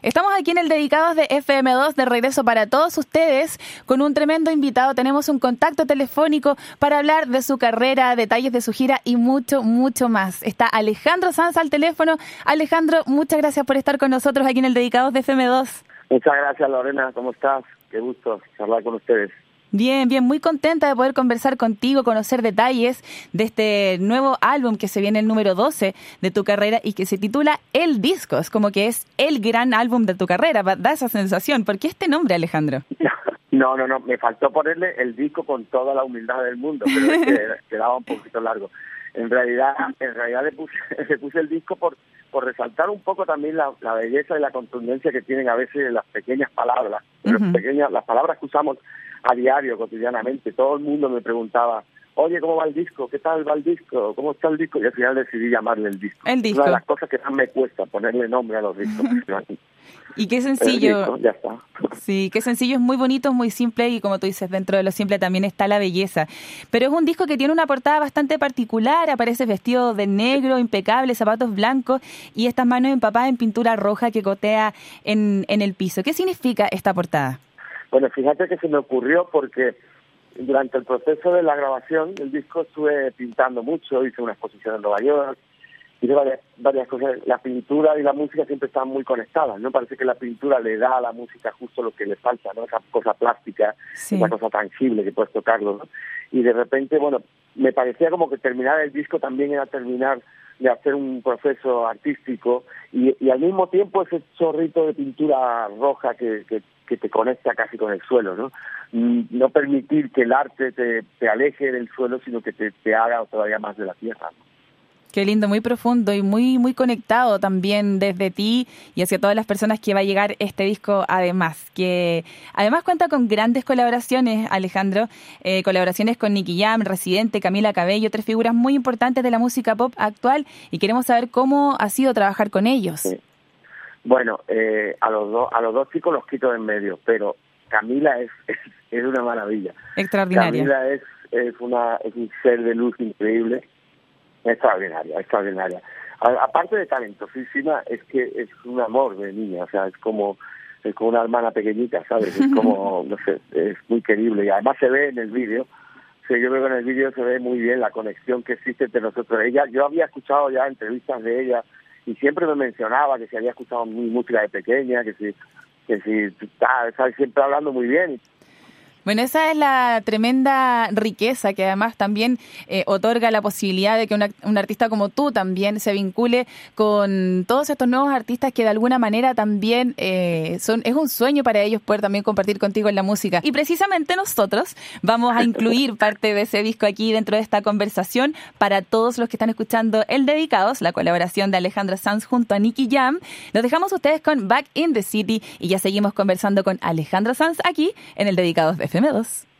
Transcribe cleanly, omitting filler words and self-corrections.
Estamos aquí en el Dedicados de FM2 de regreso para todos ustedes con un tremendo invitado. Tenemos un contacto telefónico para hablar de su carrera, detalles de su gira y mucho, mucho más. Está Alejandro Sanz al teléfono. Alejandro, muchas gracias por estar con nosotros aquí en el Dedicados de FM2. Muchas gracias, Lorena. ¿Cómo estás? Qué gusto charlar con ustedes. Bien, muy contenta de poder conversar contigo, conocer detalles de este nuevo álbum que se viene, el número 12 de tu carrera y que se titula El Disco. Es como que es el gran álbum de tu carrera, da esa sensación. ¿Por qué este nombre, Alejandro? No, me faltó ponerle el disco con toda la humildad del mundo, pero es que quedaba un poquito largo. En realidad le puse el disco por resaltar un poco también la belleza y la contundencia que tienen a veces las pequeñas palabras, las palabras que usamos a diario, cotidianamente. Todo el mundo me preguntaba, oye, ¿cómo va el disco? ¿Qué tal va el disco? ¿Cómo está el disco? Y al final decidí llamarle el disco. El disco. Una de las cosas que más me cuesta, ponerle nombre a los discos. Y qué sencillo. Disco, ya está. Sí, qué sencillo, es muy bonito, es muy simple y como tú dices, dentro de lo simple también está la belleza. Pero es un disco que tiene una portada bastante particular, aparece vestido de negro, impecable, zapatos blancos y estas manos empapadas en pintura roja que gotea en el piso. ¿Qué significa esta portada? Bueno, fíjate que se me ocurrió porque durante el proceso de la grabación del disco estuve pintando mucho, hice una exposición en Nueva York, hice varias cosas. La pintura y la música siempre están muy conectadas, ¿no? Parece que la pintura le da a la música justo lo que le falta, ¿no? Esa cosa plástica, sí. Esa cosa tangible que puedes tocarlo, ¿no? Y de repente, bueno, me parecía como que terminar el disco también era terminar de hacer un proceso artístico y al mismo tiempo ese chorrito de pintura roja que te conecta casi con el suelo, ¿no? No permitir que el arte te aleje del suelo, sino que te haga todavía más de la tierra, ¿no? Qué lindo, muy profundo y muy conectado también desde ti y hacia todas las personas que va a llegar este disco además, que además cuenta con grandes colaboraciones, Alejandro, colaboraciones con Nicky Jam, Residente, Camila Cabello, 3 figuras muy importantes de la música pop actual y queremos saber cómo ha sido trabajar con ellos. Sí. Bueno, a los dos chicos los quito de en medio, pero Camila es una maravilla. Extraordinaria. Camila es un ser de luz increíble. Extraordinaria. Aparte de talentosísima, es que es un amor de niña, o sea, es como una hermana pequeñita, ¿sabes? Es como, no sé, es muy querible y además se ve en el vídeo. O sea, yo creo que en el vídeo se ve muy bien la conexión que existe entre nosotros. Yo había escuchado ya entrevistas de ella y siempre me mencionaba que si había escuchado mi música de pequeña, que si estaba siempre hablando muy bien. Bueno, esa es la tremenda riqueza que además también otorga la posibilidad de que un artista como tú también se vincule con todos estos nuevos artistas que de alguna manera también es un sueño para ellos poder también compartir contigo en la música. Y precisamente nosotros vamos a incluir parte de ese disco aquí dentro de esta conversación para todos los que están escuchando el Dedicados, la colaboración de Alejandro Sanz junto a Nicky Jam. Los dejamos a ustedes con Back in the City y ya seguimos conversando con Alejandro Sanz aquí en el Dedicados de FM2.